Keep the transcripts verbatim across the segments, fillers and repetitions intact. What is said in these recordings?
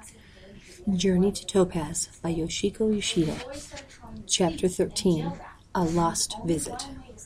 Journey to Topaz by Yoshiko Yoshida. Chapter thirteen. A Lost Visit.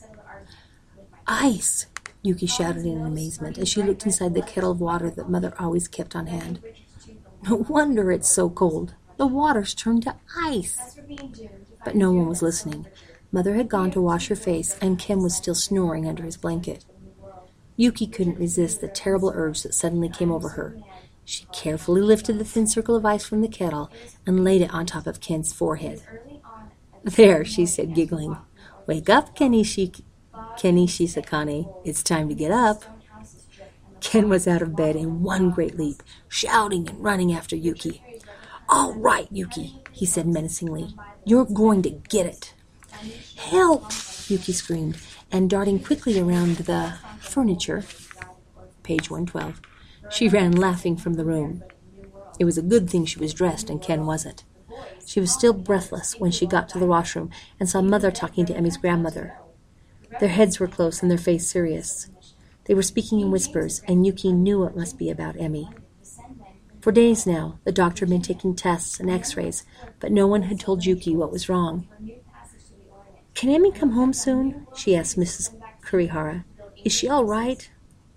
Ice! Yuki shouted in amazement as she looked inside the kettle of water that Mother always kept on hand. No wonder it's so cold. The water's turned to ice. But no one was listening. Mother had gone to wash her face, and Ken was still snoring under his blanket. Yuki couldn't resist the terrible urge that suddenly came over her. She carefully lifted the thin circle of ice from the kettle and laid it on top of Ken's forehead. There, she said, giggling. Wake up, Kenichi, Kenichi Sakane. It's time to get up. Ken was out of bed in one great leap, shouting and running after Yuki. All right, Yuki, he said menacingly. You're going to get it. Help! Yuki screamed, and darting quickly around the furniture, page one twelve, she ran laughing from the room. It was a good thing she was dressed and Ken wasn't. She was still breathless when she got to the washroom and saw Mother talking to Emmy's grandmother. Their heads were close and their faces serious. They were speaking in whispers, and Yuki knew it must be about Emmy. For days now, the doctor had been taking tests and x-rays, but no one had told Yuki what was wrong. Can Emmy come home soon? She asked Missus Kurihara. Is she all right?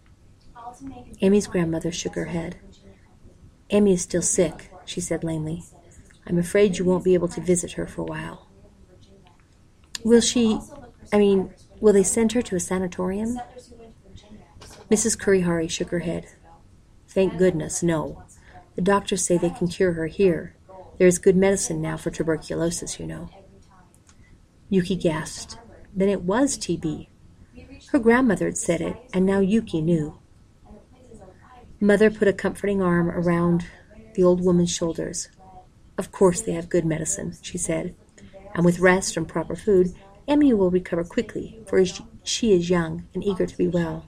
Emmy's grandmother shook her head. Emmy is still sick, she said lamely. I'm afraid you won't be able to visit her for a while. Will she, I mean, will they send her to a sanatorium? Missus Kurihara shook her head. Thank goodness, no. The doctors say they can cure her here. There is good medicine now for tuberculosis, you know. Yuki gasped. Then it was T B. Her grandmother had said it, and now Yuki knew. Mother put a comforting arm around the old woman's shoulders. Of course they have good medicine, she said, and with rest and proper food, Emmy will recover quickly, for she is young and eager to be well.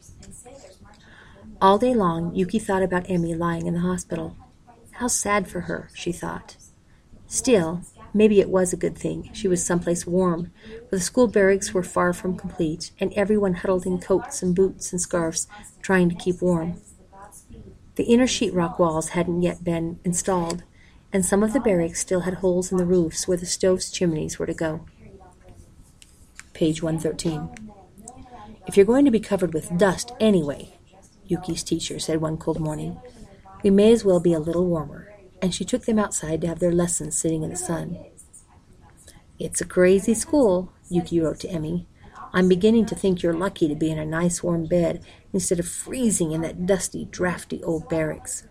All day long, Yuki thought about Emmy lying in the hospital. How sad for her, she thought. Still, maybe it was a good thing she was someplace warm, for the school barracks were far from complete, and everyone huddled in coats and boots and scarves, trying to keep warm. The inner sheetrock walls hadn't yet been installed, and some of the barracks still had holes in the roofs where the stove's chimneys were to go. Page one thirteen. If you're going to be covered with dust anyway, Yuki's teacher said one cold morning, we may as well be a little warmer, and she took them outside to have their lessons sitting in the sun. It's a crazy school, Yuki wrote to Emmy. I'm beginning to think you're lucky to be in a nice warm bed instead of freezing in that dusty, drafty old barracks.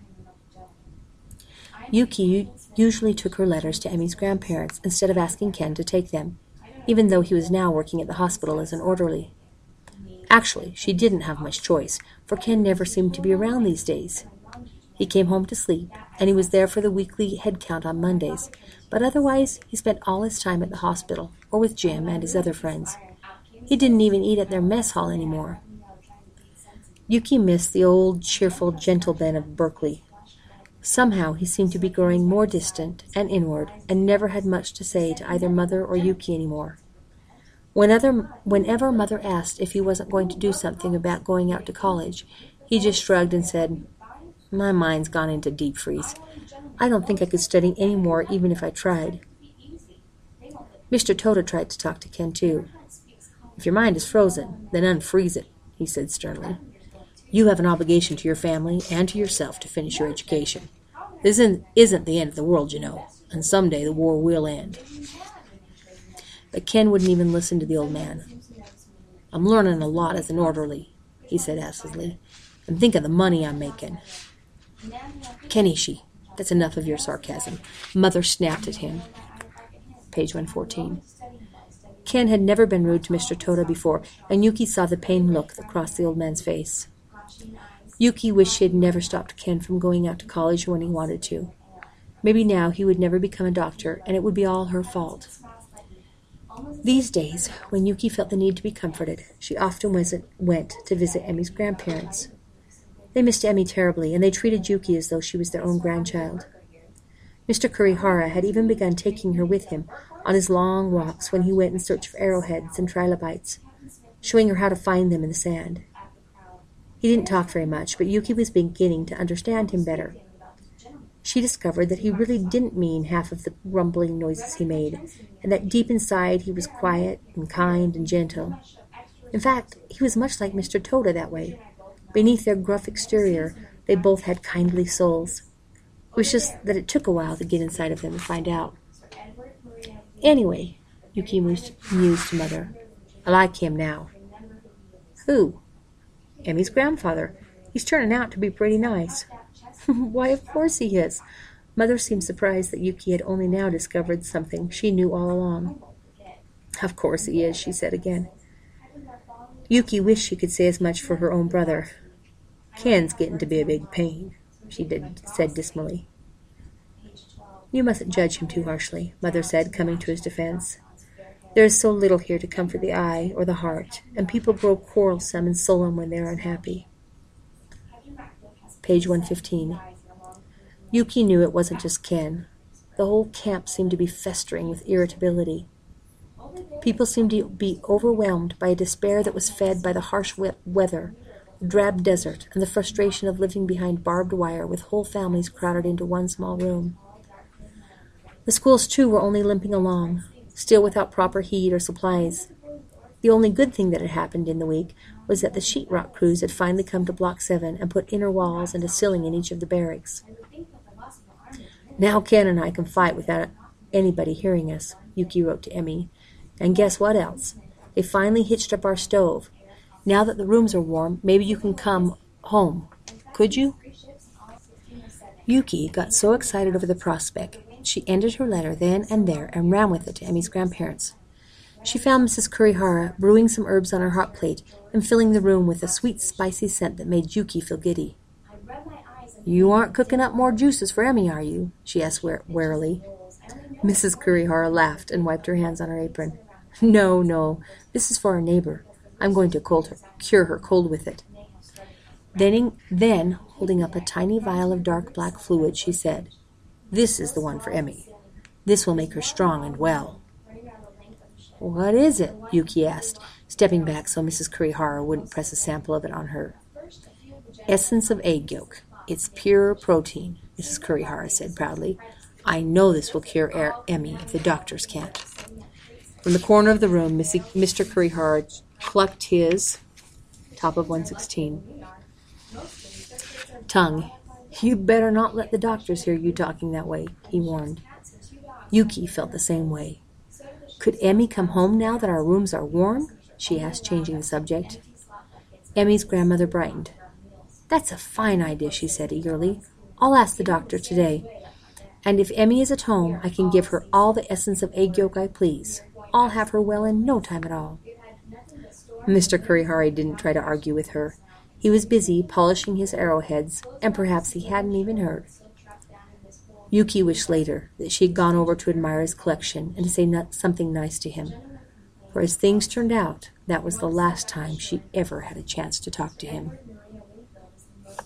Yuki usually took her letters to Emmy's grandparents instead of asking Ken to take them, even though he was now working at the hospital as an orderly. Actually, she didn't have much choice, for Ken never seemed to be around these days. He came home to sleep, and he was there for the weekly head count on Mondays, but otherwise he spent all his time at the hospital or with Jim and his other friends. He didn't even eat at their mess hall anymore. Yuki missed the old, cheerful, gentle Ben of Berkeley. Somehow he seemed to be growing more distant and inward, and never had much to say to either Mother or Yuki anymore. Whenever, whenever Mother asked if he wasn't going to do something about going out to college, he just shrugged and said, My mind's gone into deep freeze. I don't think I could study any more even if I tried. Mister Toda tried to talk to Ken too. If your mind is frozen, then unfreeze it, he said sternly. You have an obligation to your family and to yourself to finish your education. This isn't, isn't the end of the world, you know, and someday the war will end. But Ken wouldn't even listen to the old man. I'm learning a lot as an orderly, he said acidly, and think of the money I'm making. Kenichi, that's enough of your sarcasm. Mother snapped at him. Page one fourteen. Ken had never been rude to Mister Toda before, and Yuki saw the pained look that crossed the old man's face. Yuki wished she had never stopped Ken from going out to college when he wanted to. Maybe now he would never become a doctor, and it would be all her fault. These days, when Yuki felt the need to be comforted, she often went to visit Emmy's grandparents. They missed Emmy terribly, and they treated Yuki as though she was their own grandchild. Mister Kurihara had even begun taking her with him on his long walks when he went in search of arrowheads and trilobites, showing her how to find them in the sand. He didn't talk very much, but Yuki was beginning to understand him better. she discovered that he really didn't mean half of the rumbling noises he made, and that deep inside he was quiet and kind and gentle. In fact, he was much like Mister Toda that way. Beneath their gruff exterior, they both had kindly souls. It was just that it took a while to get inside of them and find out. Anyway, Yuki mused, mused to Mother, I like him now. Who? Emmy's grandfather. He's turning out to be pretty nice. Why, of course he is. Mother seemed surprised that Yuki had only now discovered something she knew all along. Of course he is, she said again. Yuki wished she could say as much for her own brother. Ken's getting to be a big pain, she did, said dismally. You mustn't judge him too harshly, Mother said, coming to his defense. There is so little here to comfort the eye or the heart, and people grow quarrelsome and sullen when they are unhappy. Page one fifteen. Yuki knew it wasn't just Ken. The whole camp seemed to be festering with irritability. People seemed to be overwhelmed by a despair that was fed by the harsh wet weather, the drab desert, and the frustration of living behind barbed wire with whole families crowded into one small room. The schools, too, were only limping along, still without proper heat or supplies. The only good thing that had happened in the week was that the sheetrock crews had finally come to Block seven and put inner walls and a ceiling in each of the barracks. Now Ken and I can fight without anybody hearing us, Yuki wrote to Emmy. And guess what else? They finally hitched up our stove. Now that the rooms are warm, maybe you can come home. Could you? Yuki got so excited over the prospect, she ended her letter then and there and ran with it to Emmy's grandparents. She found Missus Kurihara brewing some herbs on her hot plate and filling the room with a sweet, spicy scent that made Yuki feel giddy. You aren't cooking up more juices for Emmy, are you? She asked warily. Missus Kurihara laughed and wiped her hands on her apron. No, no, this is for our neighbor. I'm going to cold her, cure her cold with it. Then, then, holding up a tiny vial of dark black fluid, she said, This is the one for Emmy. This will make her strong and well. What is it? Yuki asked, stepping back so Missus Kurihara wouldn't press a sample of it on her. Essence of egg yolk. It's pure protein, Missus Kurihara said proudly. I know this will cure er- Emmy if the doctors can't. From the corner of the room, Mister Kurihara clucked his top of one sixteen. Tongue. You'd better not let the doctors hear you talking that way, he warned. Yuki felt the same way. Could Emmy come home now that our rooms are warm? She asked, changing the subject. Emmy's grandmother brightened. That's a fine idea, she said eagerly. I'll ask the doctor today. And if Emmy is at home, I can give her all the essence of egg yolk I please. I'll have her well in no time at all. Mister Kurihara didn't try to argue with her. He was busy polishing his arrowheads, and perhaps he hadn't even heard. Yuki wished later that she had gone over to admire his collection and to say not something nice to him. For as things turned out, that was the last time she ever had a chance to talk to him.